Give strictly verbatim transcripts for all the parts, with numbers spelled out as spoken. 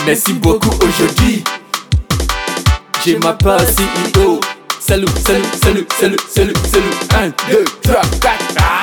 Merci beaucoup aujourd'hui. Je m'appelle C E O. Salut, salut, salut, salut, salut, salut. Un, deux, trois, quatre.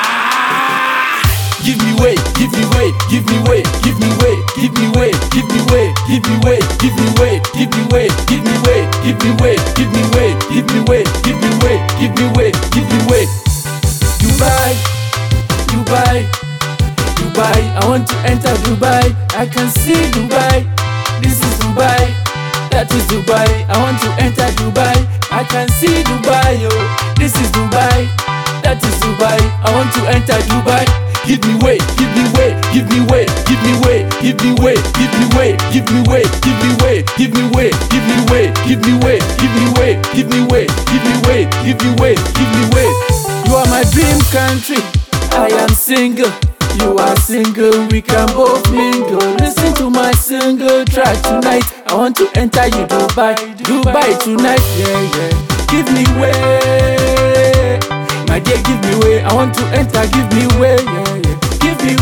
Ah! Give me way, give me way, give me way, give me way, give me way, give me way, give me way, give me way, give me way, give me way, give me way, give me way, give me way, give me way, give me way, give me way. Dubai, Dubai, Dubai. I want to enter Dubai. I can see Dubai. This is Dubai. That is Dubai. I want to enter Dubai. I can see Dubai, yo. This is Dubai. That is Dubai. I want to enter Dubai. Give me way, give me way, give me way, give me way, give me way, give me way, give me way, give me way, give me way, give me way, give me way, give me way, give me way, give me way, give me way, give me way. You are my dream country. I am single. You are single, we can both mingle. Listen to my single track tonight. I want to enter you Dubai, Dubai tonight, yeah, yeah. Give me way, my dear, give me way. I want to enter, give me way, yeah, yeah. Give me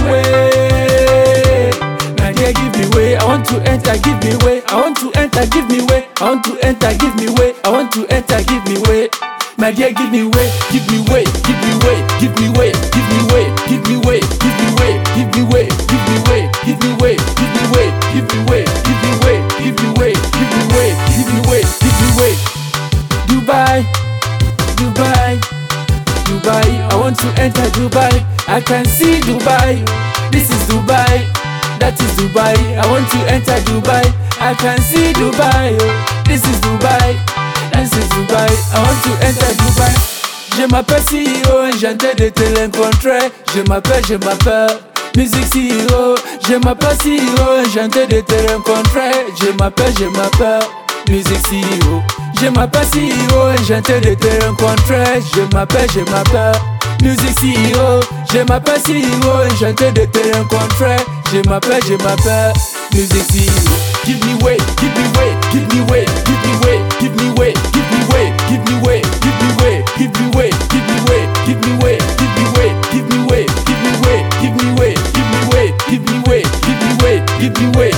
way, my dear, give me way. I want to enter, give me way. I want to enter, give me way. I want to enter, give me way. I want to enter, give me way. My dear, give me way, give me way, give me way, give me way, give me way, give me way, give me way, give me way, give me way, give me way, give me way, give me way, give me way, give me way, give me way, give me way, give me way. Dubai, Dubai, Dubai. I want to enter Dubai. I can see Dubai. This is Dubai. That is Dubai. I want to enter Dubai. I can see Dubai. This is Dubai. This is Dubai, I want to enter Dubai. Je m'appelle C E O, enchanté de te rencontrer. Je m'appelle, je m'appelle Music C E O. Je m'appelle C E O, enchanté de te rencontrer. Je m'appelle, je m'appelle Music C E O. Je m'appelle C E O, enchanté de te rencontrer. Je m'appelle, je m'appelle Music C E O. Je m'appelle C E O, enchanté de te rencontrer. Je m'appelle, je m'appelle Music C E O. Give me way, give me way, give me way, give me way, give me way, give me way, give me way, give me way, give me way, give me way, give me way, give me way, give me way, give me way, give me way, give me way, give me way, give me way, give me way.